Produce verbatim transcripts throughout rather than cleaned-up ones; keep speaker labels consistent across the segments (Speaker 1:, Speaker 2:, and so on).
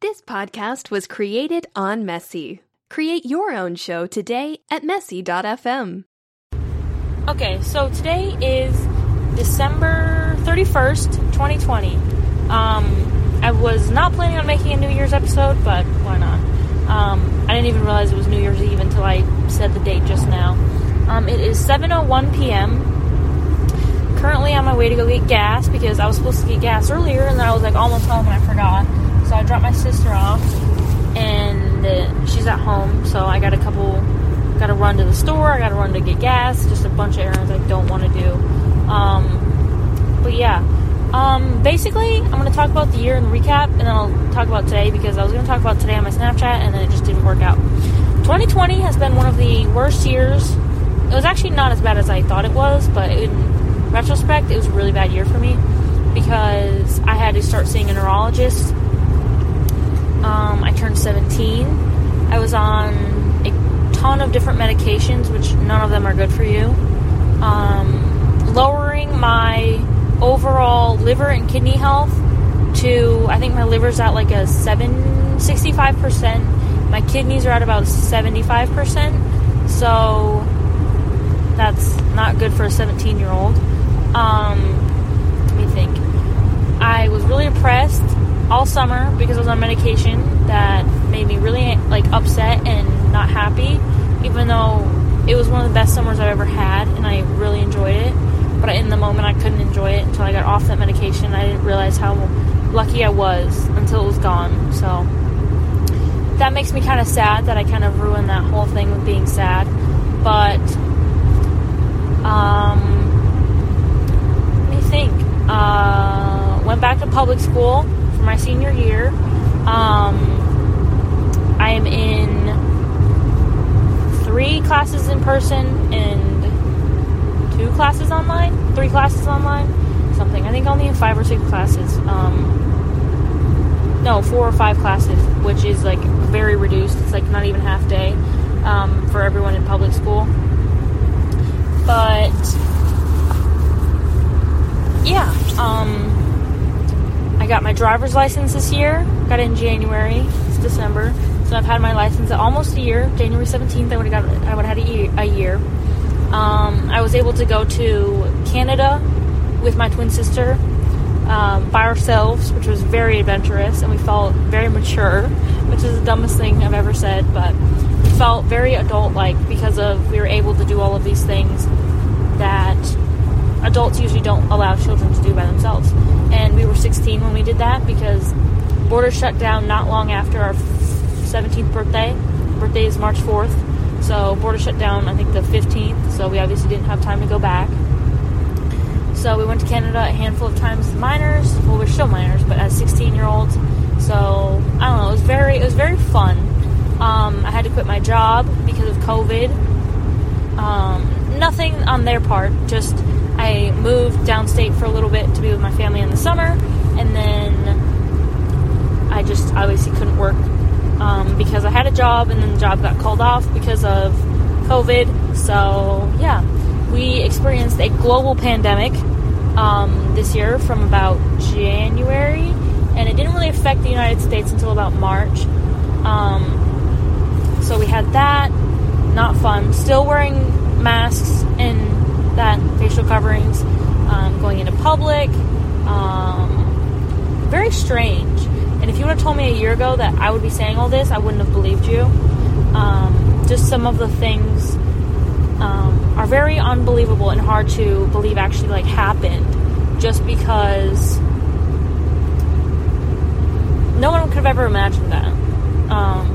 Speaker 1: This podcast was created on Messy. Create your own show today at messy dot f m.
Speaker 2: Okay, so today is December thirty-first, twenty twenty. Um, I was not planning on making a New Year's episode, but why not? Um, I didn't even realize it was New Year's Eve until I said the date just now. Um, it is seven oh one p.m. Currently on my way to go get gas because I was supposed to get gas earlier and then I was like almost home and I forgot. So I dropped my sister off and uh, she's at home, so I got a couple, got to run to the store, I got to run to get gas, just a bunch of errands I don't want to do. Um, but yeah, um, basically I'm going to talk about the year and the recap, and then I'll talk about today because I was going to talk about today on my Snapchat and then it just didn't work out. twenty twenty has been one of the worst years. It was actually not as bad as I thought it was, but in retrospect, it was a really bad year for me because I had to start seeing a neurologist. Um, I turned seventeen. I was on a ton of different medications, which none of them are good for you. Um, lowering my overall liver and kidney health to, I think my liver's at like a seven, sixty-five percent. My kidneys are at about seventy-five percent. So that's not good for a seventeen-year-old. Um, let me think. I was really depressed all summer because I was on medication that made me really like upset and not happy, even though it was one of the best summers I've ever had and I really enjoyed it. But in the moment I couldn't enjoy it until I got off that medication. I didn't realize how lucky I was until it was gone. So that makes me kind of sad that I kind of ruined that whole thing with being sad. But um, let me think. Uh, went back to public school for my senior year. Um, I am in three classes in person and two classes online. Three classes online. Something. I think only in five or six classes. Um, no, four or five classes, which is like very reduced. It's like not even half day um, for everyone in public school. But yeah, um, I got my driver's license this year. Got it in January. It's December, so I've had my license almost a year. January seventeenth, I would have got. I would have had a year. A year. Um, I was able to go to Canada with my twin sister um, by ourselves, which was very adventurous, and we felt very mature, which is the dumbest thing I've ever said, but we felt very adult-like because of we were able to do all of these things that adults usually don't allow children to do by themselves. And we were sixteen when we did that because borders shut down not long after our seventeenth birthday. Birthday is March fourth. So borders shut down, I think, the fifteenth. So we obviously didn't have time to go back. So we went to Canada a handful of times as minors. Well, we're still minors, but as sixteen-year-olds. So, I don't know, it was very, it was very fun. Um, I had to quit my job because of COVID. Um, nothing on their part, just I moved downstate for a little bit to be with my family in the summer, and then I just obviously couldn't work um, because I had a job, and then the job got called off because of COVID. So, yeah, we experienced a global pandemic um, this year from about January, and it didn't really affect the United States until about March. Um, so we had that, not fun, still wearing masks and that facial coverings, um, going into public, um, very strange. And if you would have told me a year ago that I would be saying all this, I wouldn't have believed you. Um, just some of the things um, are very unbelievable and hard to believe actually like happened, just because no one could have ever imagined that. Um,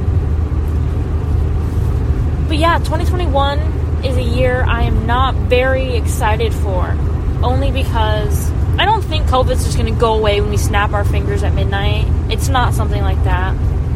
Speaker 2: but yeah, twenty twenty-one is a year I am not very excited for, only because I don't think COVID's just going to go away when we snap our fingers at midnight. It's not something like that.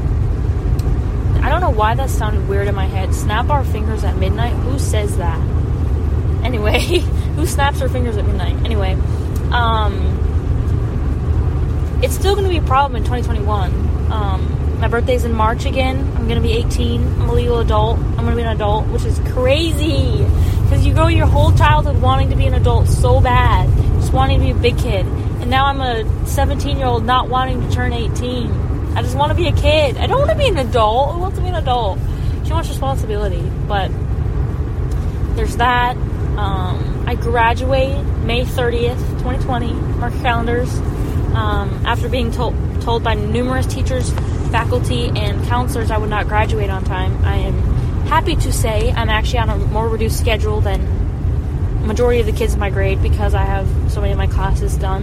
Speaker 2: I don't know why that sounded weird in my head. Snap our fingers at midnight? Who says that? Anyway, who snaps their fingers at midnight? Anyway, um, it's still going to be a problem in twenty twenty-one. Um, my birthday's in March again. I'm going to be eighteen. I'm a legal adult. I'm going to be an adult, which is crazy. Because you go your whole childhood wanting to be an adult so bad. Just wanting to be a big kid. And now I'm a seventeen-year-old not wanting to turn eighteen. I just want to be a kid. I don't want to be an adult. Who wants to be an adult? Too much responsibility. But there's that. Um, I graduate May thirtieth, twenty twenty. Mark your calendars. Um, after being told told by numerous teachers, faculty, and counselors I would not graduate on time, I am happy to say I'm actually on a more reduced schedule than majority of the kids in my grade because I have so many of my classes done.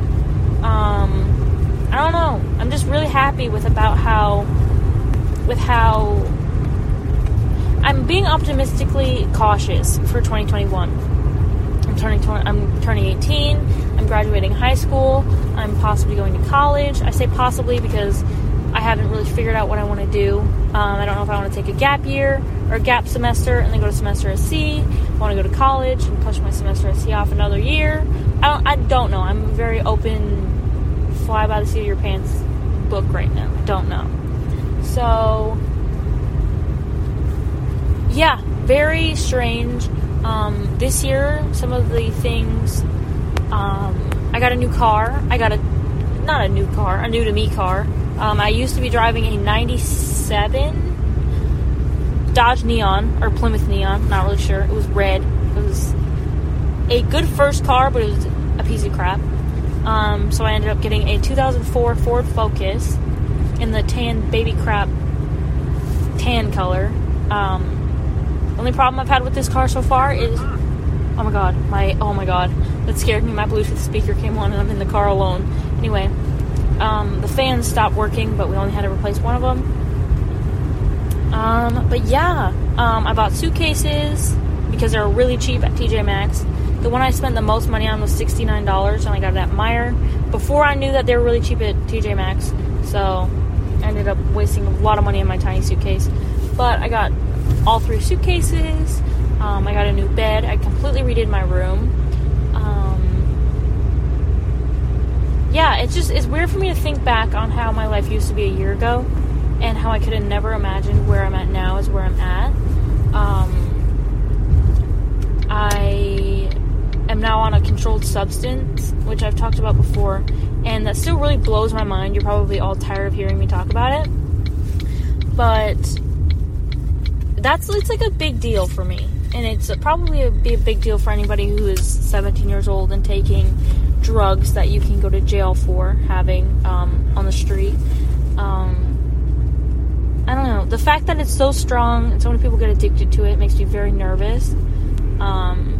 Speaker 2: Um, I don't know. I'm just really happy with about how, with how, I'm being optimistically cautious for twenty twenty-one. I'm turning, I'm turning eighteen. I'm graduating high school. I'm possibly going to college. I say possibly because I haven't really figured out what I want to do. Um, I don't know if I want to take a gap year or a gap semester and then go to semester at C. I want to go to college and push my semester at C off another year. I don't, I don't know. I'm a very open, fly by the seat of your pants book right now. I don't know. So, yeah, very strange. Um, this year, some of the things, um, I got a new car. I got a, not a new car, a new to me car. Um, I used to be driving a ninety-seven Dodge Neon, or Plymouth Neon, not really sure. It was red. It was a good first car, but it was a piece of crap. Um, so I ended up getting a two thousand four Ford Focus in the tan baby crap tan color. Um, the only problem I've had with this car so far is, oh my god, my, oh my god, that scared me. My Bluetooth speaker came on and I'm in the car alone. Anyway, um, the fans stopped working, but we only had to replace one of them. Um, but yeah, um, I bought suitcases because they're really cheap at T J Maxx. The one I spent the most money on was sixty-nine dollars, and I got it at Meijer before I knew that they were really cheap at T J Maxx. So I ended up wasting a lot of money on my tiny suitcase. But I got all three suitcases. Um, I got a new bed. I completely redid my room. Um, yeah, it's just, it's weird for me to think back on how my life used to be a year ago. And how I could have never imagined where I'm at now is where I'm at. Um, I am now on a controlled substance, which I've talked about before, and that still really blows my mind. You're probably all tired of hearing me talk about it. But that's, it's like a big deal for me. And it's probably a, be a big deal for anybody who is seventeen years old and taking drugs that you can go to jail for having um, on the street. Um... I don't know. The fact that it's so strong and so many people get addicted to it makes me very nervous. Um,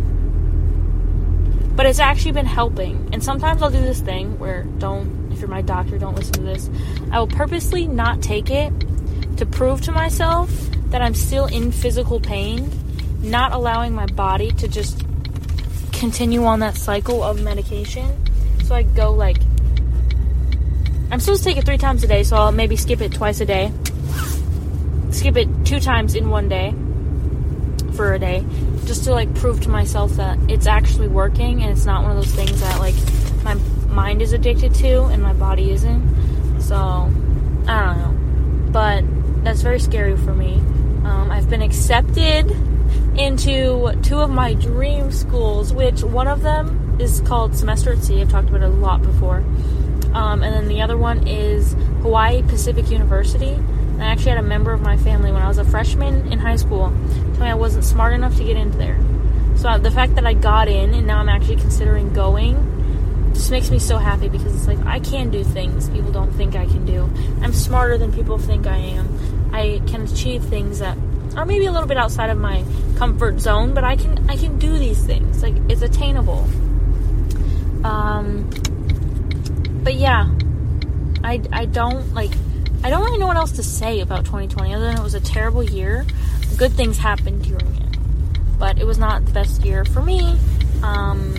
Speaker 2: but it's actually been helping. And sometimes I'll do this thing where don't, if you're my doctor, don't listen to this. I will purposely not take it to prove to myself that I'm still in physical pain, not allowing my body to just continue on that cycle of medication. So I go like, I'm supposed to take it three times a day, so I'll maybe skip it twice a day. Skip it two times in one day for a day, just to like prove to myself that it's actually working and it's not one of those things that like my mind is addicted to and my body isn't. So I don't know, but that's very scary for me. um, I've been accepted into two of my dream schools, which one of them is called Semester at Sea. I've talked about it a lot before. Um, and then the other one is Hawaii Pacific University. I actually had a member of my family when I was a freshman in high school tell me I wasn't smart enough to get into there. So the fact that I got in and now I'm actually considering going just makes me so happy because it's like I can do things people don't think I can do. I'm smarter than people think I am. I can achieve things that are maybe a little bit outside of my comfort zone, but I can I can do these things. Like, it's attainable. Um, but yeah, I, I don't like... I don't really know what else to say about twenty twenty other than it was a terrible year. Good things happened during it, but it was not the best year for me. Um,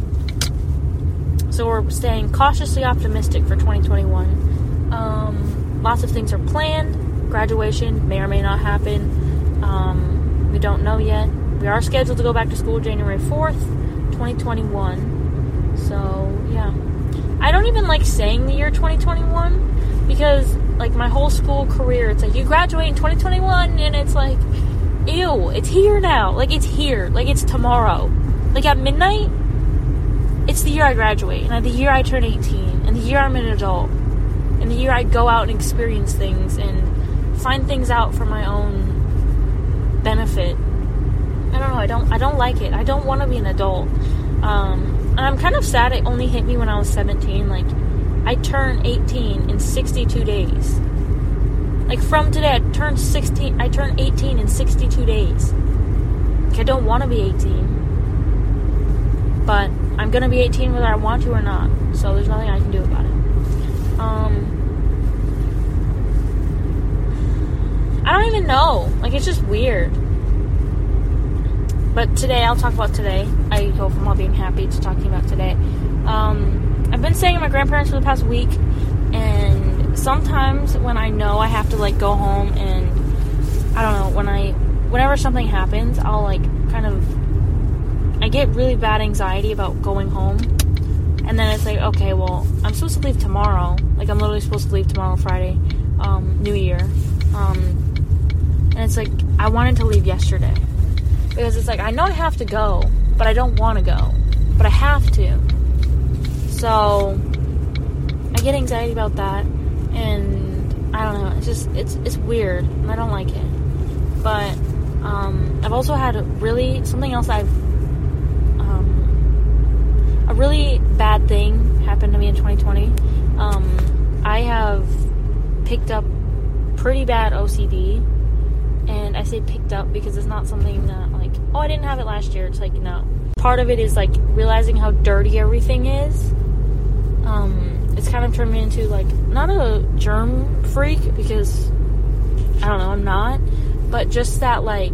Speaker 2: so we're staying cautiously optimistic for twenty twenty-one. Um, lots of things are planned. Graduation may or may not happen. Um, we don't know yet. We are scheduled to go back to school January fourth, twenty twenty-one. So, yeah. I don't even like saying the year twenty twenty-one because... like, my whole school career, it's like, you graduate in twenty twenty-one, and it's like, ew, it's here now. Like, it's here. Like, it's tomorrow. Like, at midnight, it's the year I graduate, and the year I turn eighteen, and the year I'm an adult. in the year I'd go out and experience things and find things out for my own benefit. I don't know, I don't I don't like it. I don't want to be an adult. Um, and I'm kind of sad it only hit me when I was seventeen. Like, I turned eighteen in sixty-two days. Like, from today, I turned sixteen, I turned eighteen in sixty-two days. Like, I don't want to be eighteen. But I'm going to be eighteen whether I want to or not. So there's nothing I can do about it. Um, I don't even know. Like, it's just weird. But today, I'll talk about today. I go from all being happy to talking about today. Um, I've been staying at my grandparents for the past week. And sometimes when I know I have to, like, go home and, I don't know, when I, whenever something happens, I'll, like, kind of, I get really bad anxiety about going home. And then it's like, okay, well, I'm supposed to leave tomorrow. Like, I'm literally supposed to leave tomorrow, Friday, um, New Year. Um, and it's like, I wanted to leave yesterday. Because it's like, I know I have to go, but I don't want to go. But I have to. So, I get anxiety about that. And, I don't know, it's just, it's, it's weird. And I don't like it. But, um, I've also had really, something else I've, a really bad thing happened to me in twenty twenty. Um, I have picked up pretty bad O C D, and I say picked up because it's not something that, like, oh, I didn't have it last year. It's like, no. Part of it is, like, realizing how dirty everything is. Um, it's kind of turned me into, like, not a germ freak, because, I don't know, I'm not, but just that, like,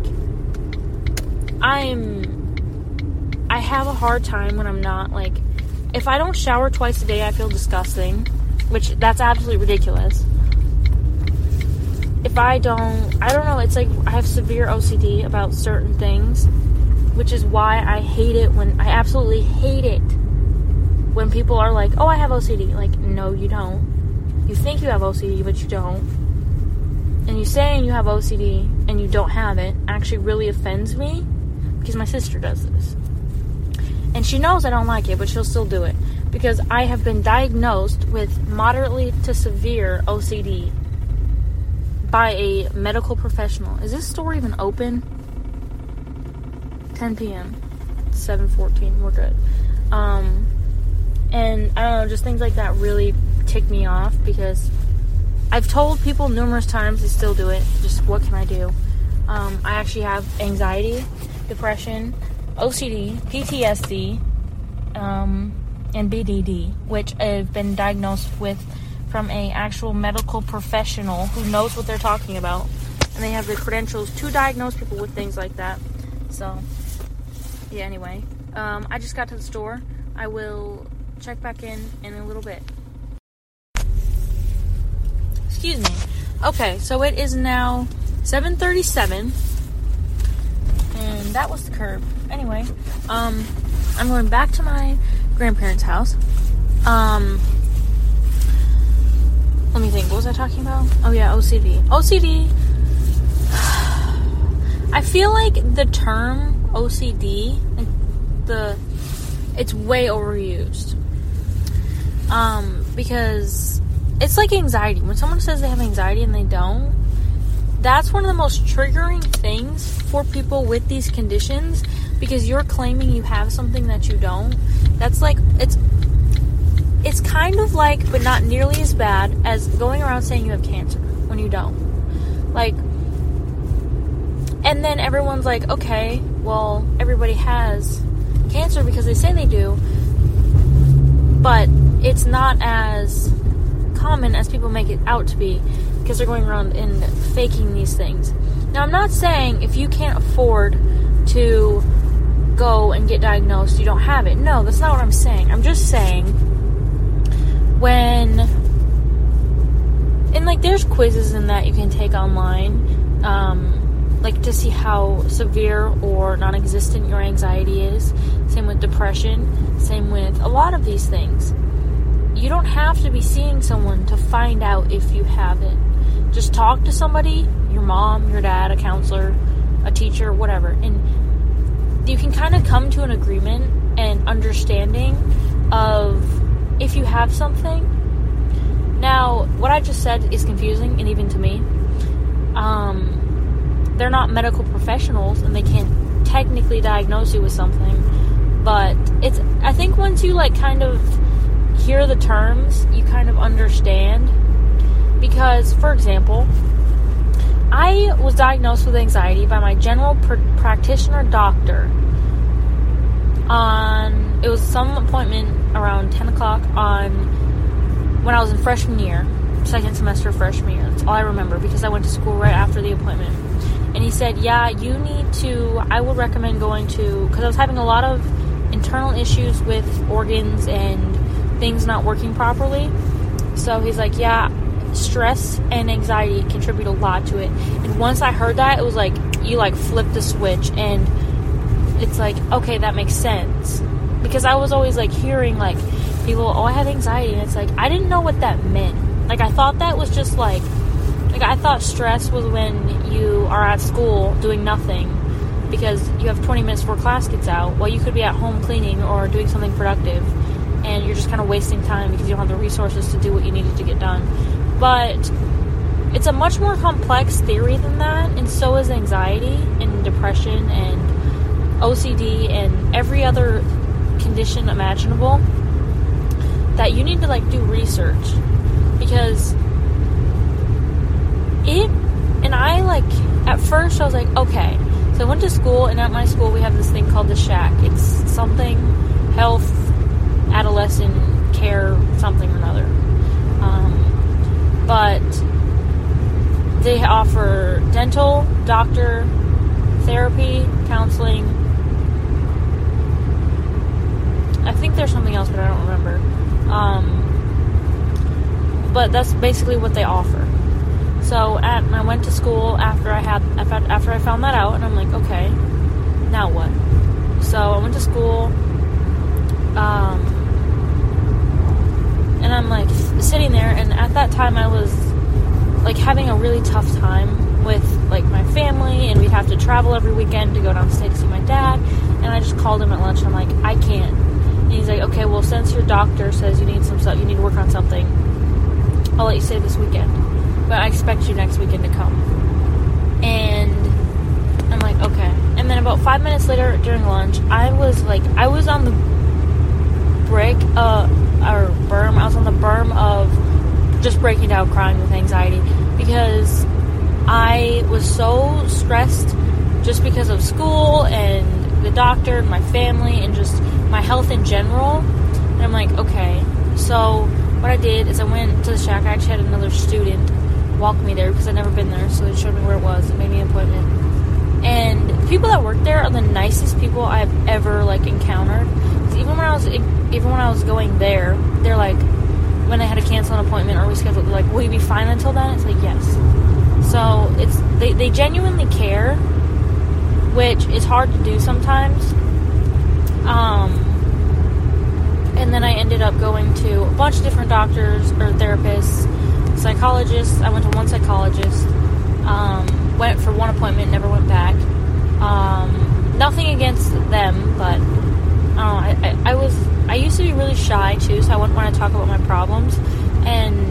Speaker 2: I'm... I have a hard time when I'm not, like, if I don't shower twice a day, I feel disgusting, which, that's absolutely ridiculous. If I don't, I don't know, it's like, I have severe O C D about certain things, which is why I hate it when, I absolutely hate it when people are like, oh, I have O C D. Like, no, you don't. You think you have O C D, but you don't. And you saying you have O C D and you don't have it actually really offends me, because my sister does this. And she knows I don't like it, but she'll still do it. Because I have been diagnosed with moderately to severe O C D by a medical professional. Is this store even open? ten p.m. seven fourteen. We're good. Um, and I don't know, just things like that really tick me off. Because I've told people numerous times, they still do it. Just what can I do? Um, I actually have anxiety, depression, O C D, P T S D, um, and B D D, which I've been diagnosed with from a actual medical professional who knows what they're talking about, and they have the credentials to diagnose people with things like that. So, yeah, anyway, um, I just got to the store. I will check back in in a little bit. Excuse me. Okay, so it is now seven thirty-seven, and that was the curb. Anyway, um, I'm going back to my grandparents' house. Um, let me think. What was I talking about? Oh yeah, O C D. O C D. I feel like the term O C D, like the, it's way overused. Um, because it's like anxiety. When someone says they have anxiety and they don't, that's one of the most triggering things for people with these conditions, because you're claiming you have something that you don't. That's like, it's it's kind of like, but not nearly as bad as going around saying you have cancer when you don't. Like, and then everyone's like, okay, well, everybody has cancer because they say they do, but it's not as common as people make it out to be, because they're going around and faking these things. Now, I'm not saying if you can't afford to go and get diagnosed, you don't have it. No, that's not what I'm saying. I'm just saying when, and like there's quizzes and that you can take online, um, like to see how severe or non-existent your anxiety is. Same with depression. Same with a lot of these things. You don't have to be seeing someone to find out if you have it. Just talk to somebody, your mom, your dad, a counselor, a teacher, whatever, and you can kind of come to an agreement and understanding of if you have something. Now, what I just said is confusing, and even to me. Um, they're not medical professionals, and they can't technically diagnose you with something. But it's, I think once you, like, kind of hear the terms, you kind of understand. Because, for example, I was diagnosed with anxiety by my general pr- practitioner doctor on, it was some appointment around ten o'clock on, when I was in freshman year, second semester of freshman year. That's all I remember, because I went to school right after the appointment. And he said, yeah, you need to, I would recommend going to, because I was having a lot of internal issues with organs and things not working properly. So he's like, yeah, stress and anxiety contribute a lot to it. And once I heard that, it was like, you like flip the switch, and it's like, okay, that makes sense. Because I was always like hearing like people, oh, I have anxiety, and it's like, I didn't know what that meant. Like, I thought that was just like, like I thought stress was when you are at school doing nothing because you have twenty minutes before class gets out, while you could be at home cleaning or doing something productive, and you're just kind of wasting time because you don't have the resources to do what you needed to get done. But it's a much more complex theory than that, and so is anxiety and depression and O C D and every other condition imaginable, that you need to like do research, because it, and I like, at first I was like, okay, so I went to school, and at my school we have this thing called the Shack. It's something health, adolescent care, something or another. Um, but they offer dental, doctor, therapy, counseling. I think there's something else, but I don't remember. Um, but that's basically what they offer. So at, I went to school after I had after I found that out, and I'm like, okay, now what? So I went to school, um, and I'm like sitting there, and at that time I was like having a really tough time with like my family, and we'd have to travel every weekend to go downstate to see my dad. And I just called him at lunch, and I'm like, I can't. And he's like, okay, well, since your doctor says you need some stuff, you need to work on something, I'll let you stay this weekend, but I expect you next weekend to come. And I'm like, okay. And then about five minutes later during lunch, I was like, I was on the brick, uh, or berm, I was on the berm of just breaking down crying with anxiety, because I was so stressed just because of school and the doctor and my family and just my health in general. And I'm like, okay. So what I did is I went to the Shack. I actually had another student walk me there because I'd never been there, so they showed me where it was and made me an appointment. And the people that work there are the nicest people I've ever like encountered. Even when I was even when I was going there, they're like, when I had to cancel an appointment or reschedule, they're like, will you be fine until then? It's like, yes. So it's they, they genuinely care, which is hard to do sometimes. Um, and then I ended up going to a bunch of different doctors or therapists, psychologists. I went to one psychologist, um, went for one appointment, never went back. Um, nothing against them, but I, I, I, I was, I used to be really shy too, so I wouldn't want to talk about my problems. And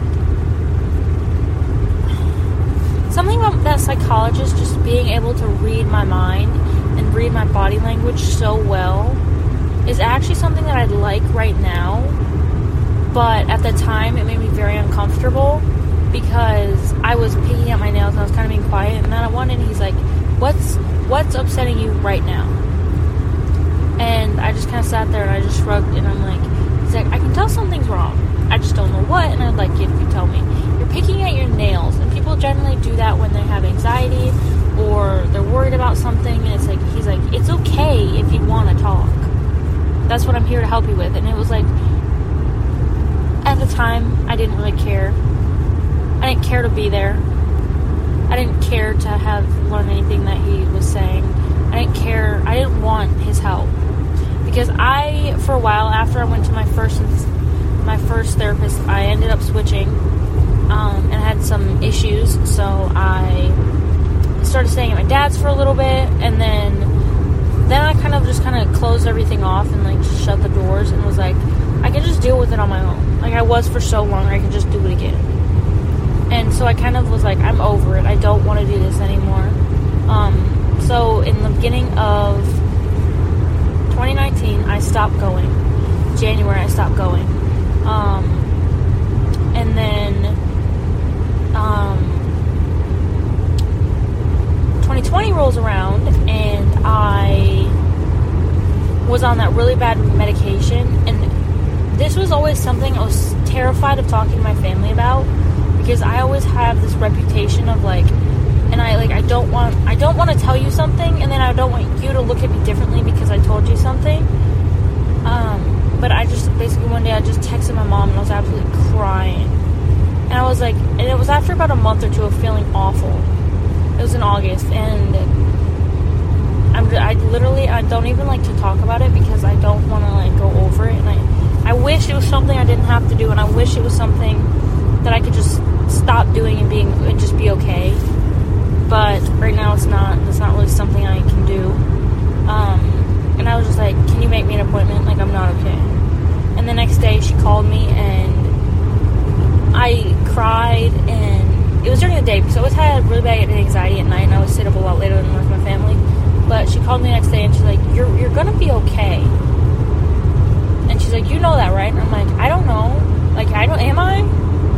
Speaker 2: something about that psychologist just being able to read my mind and read my body language so well is actually something that I'd like right now. But at the time, it made me very uncomfortable because I was picking at my nails and I was kind of being quiet. And then at one end, he's like, what's what's upsetting you right now? And I just kind of sat there and I just shrugged, and I'm like, he's like, I can tell something's wrong. I just don't know what, and I'd like you to tell me. You're picking at your nails, and people generally do that when they have anxiety or they're worried about something, and it's like, he's like, it's okay if you want to talk. That's what I'm here to help you with. And it was like, at the time, I didn't really care. I didn't care to be there. I didn't care to have learned anything that he was saying. I didn't care. I didn't want his help. Because I, for a while, after I went to my first my first therapist, I ended up switching um, and had some issues. So I started staying at my dad's for a little bit, and then then I kind of just kind of closed everything off and like shut the doors and was like, I can just deal with it on my own. Like I was for so long, I can just do it again. And so I kind of was like, I'm over it. I don't want to do this anymore. Um, so in the beginning of twenty nineteen, I stopped going. January, I stopped going. Um, and then um, twenty twenty rolls around, and I was on that really bad medication. And this was always something I was terrified of talking to my family about, because I always have this reputation of like, and I like I don't want I don't want to tell you something, and then I don't want you to look at me differently because I told you something. Um, but I just basically one day I just texted my mom and I was absolutely crying, and I was like, and it was after about a month or two of feeling awful. It was in August, and I'm I literally I don't even like to talk about it because I don't want to like go over it, and I I wish it was something I didn't have to do, and I wish it was something that I could just stop doing and being and just be okay. But right now it's not. It's not really something I can do. Um, and I was just like, "Can you make me an appointment? Like I'm not okay." And the next day she called me, and I cried, and it was during the day because I always had really bad anxiety at night, and I would sit up a lot later than with my family. But she called me the next day, and she's like, "You're you're gonna be okay." And she's like, "You know that, right?" And I'm like, "I don't know. Like I don't. Am I?"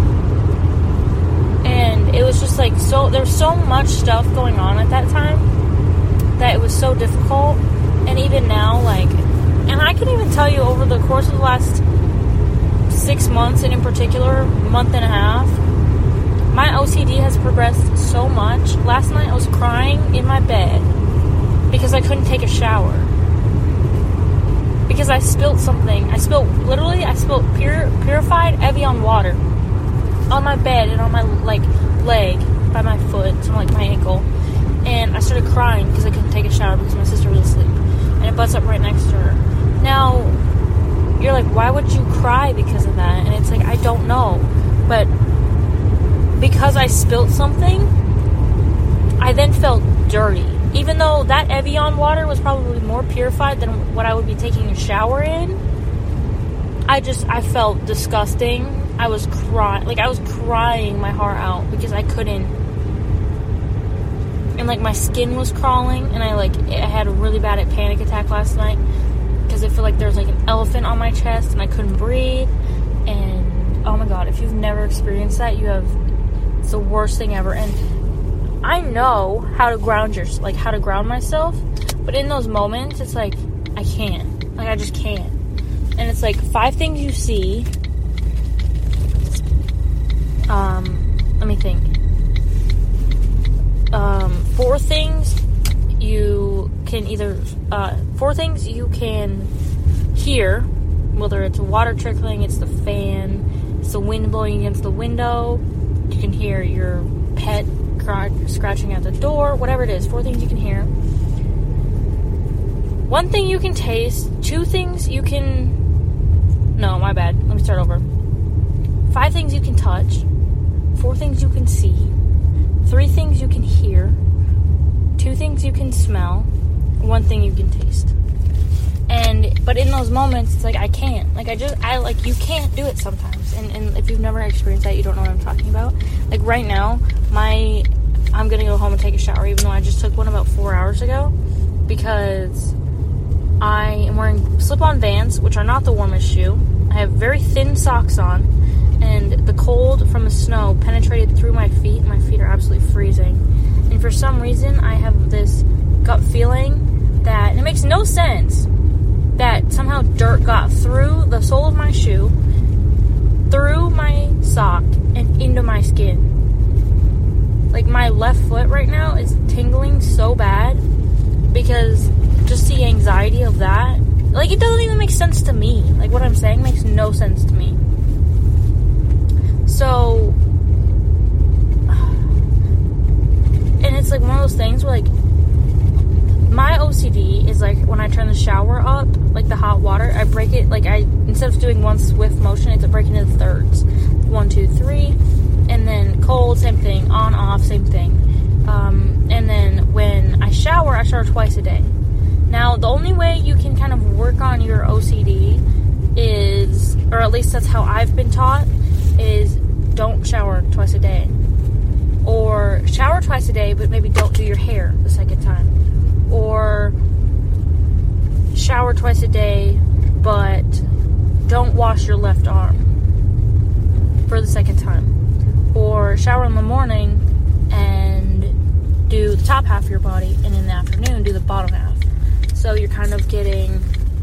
Speaker 2: And it was just like so, there was so much stuff going on at that time that it was so difficult. And even now, like, and I can even tell you over the course of the last six months, and in particular, month and a half, my O C D has progressed so much. Last night I was crying in my bed because I couldn't take a shower. Because I spilled something. I spilled, literally, I spilled pure, purified Evian water on my bed and on my like leg by my foot, so like my ankle, and I started crying because I couldn't take a shower because my sister was asleep, and it butts up right next to her. Now you're like, why would you cry because of that? And it's like, I don't know, but because I spilled something, I then felt dirty, even though that Evian water was probably more purified than what I would be taking a shower in. I just I felt disgusting. I was crying, like I was crying my heart out because I couldn't, and like my skin was crawling, and I like I had a really bad panic attack last night because I feel like there was like an elephant on my chest and I couldn't breathe. And oh my god, if you've never experienced that, you have, it's the worst thing ever. And I know how to ground your like how to ground myself, but in those moments it's like I can't, like I just can't. And it's like five things you see. Um, let me think. Um, four things you can either, uh, four things you can hear, whether it's water trickling, it's the fan, it's the wind blowing against the window, you can hear your pet cr- scratching at the door, whatever it is, four things you can hear. One thing you can taste, two things you can, no, my bad, let me start over. Five things you can touch. Four things you can see, three things you can hear, two things you can smell, one thing you can taste. And, but in those moments, it's like, I can't, like, I just, I, like, you can't do it sometimes, and, and if you've never experienced that, you don't know what I'm talking about. Like, right now, my, I'm gonna go home and take a shower, even though I just took one about four hours ago, because I am wearing slip-on Vans, which are not the warmest shoe. I have very thin socks on, and the cold from the snow penetrated through my feet, and my feet are absolutely freezing. And for some reason, I have this gut feeling that, and it makes no sense, that somehow dirt got through the sole of my shoe, through my sock, and into my skin. Like, my left foot right now is tingling so bad, because just the anxiety of that, like, it doesn't even make sense to me. Like, what I'm saying makes no sense to me. So, and it's like one of those things where, like, my O C D is like when I turn the shower up, like the hot water, I break it, like I, instead of doing one swift motion, it's breaking into thirds. One, two, three, and then cold, same thing, on, off, same thing. Um, and then when I shower, I shower twice a day. Now, the only way you can kind of work on your O C D is, or at least that's how I've been taught, is don't shower twice a day. Or shower twice a day, but maybe don't do your hair the second time. Or shower twice a day, but don't wash your left arm for the second time. Or shower in the morning and do the top half of your body, and in the afternoon do the bottom half. So you're kind of getting,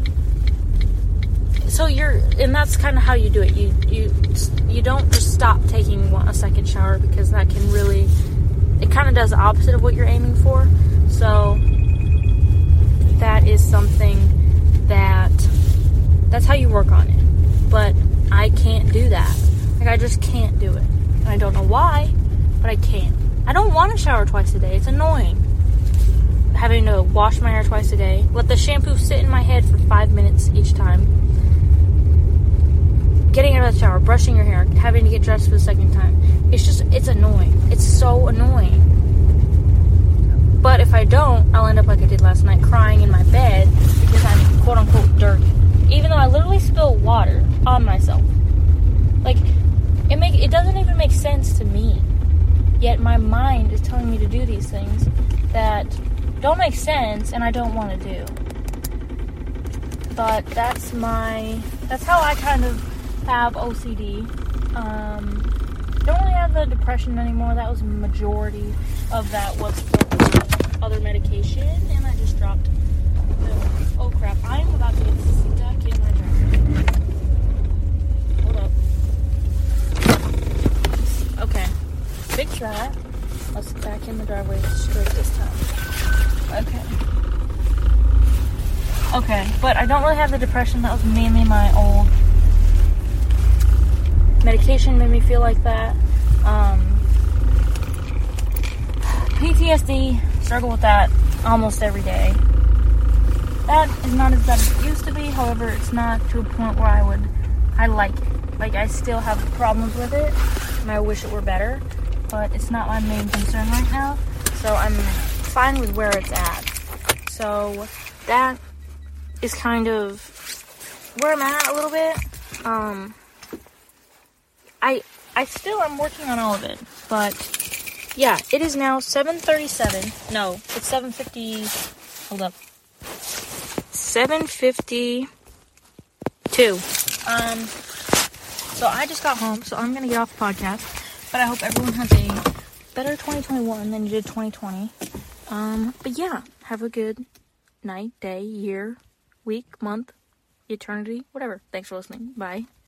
Speaker 2: so you're, and that's kind of how you do it. You you you don't just stop taking one, a second shower, because that can really, it kind of does the opposite of what you're aiming for. So that is something that, that's how you work on it. But I can't do that. Like, I just can't do it. And I don't know why, but I can't. I don't want to shower twice a day. It's annoying. Having to wash my hair twice a day. Let the shampoo sit in my head for five minutes each time. Getting out of the shower, brushing your hair, having to get dressed for the second time. It's just, it's annoying. It's so annoying. But if I don't, I'll end up like I did last night, crying in my bed because I'm quote-unquote dirty. Even though I literally spilled water on myself. Like, it make it doesn't even make sense to me. Yet my mind is telling me to do these things that don't make sense and I don't want to do. But that's my, that's how I kind of have O C D. Um, don't really have the depression anymore. That was a majority of that was from other medication, and I just dropped the, oh crap, I'm about to get stuck in my driveway. Hold up. Okay, fix that. Let's back in the driveway straight this time. Okay. Okay, but I don't really have the depression. That was mainly my old medication made me feel like that. Um, P T S D, struggle with that almost every day. That is not as bad as it used to be. However, it's not to a point where I would, I like it. Like, I still have problems with it, and I wish it were better, but it's not my main concern right now. So I'm fine with where it's at. So that is kind of where I'm at a little bit. Um, I I still am working on all of it, but yeah, it is now seven thirty-seven. No, it's seven fifty. Hold up. seven fifty-two. Um, so I just got home, so I'm gonna get off the podcast. But I hope everyone has a better twenty twenty-one than you did twenty twenty. Um, but yeah, have a good night, day, year, week, month, eternity, whatever. Thanks for listening. Bye.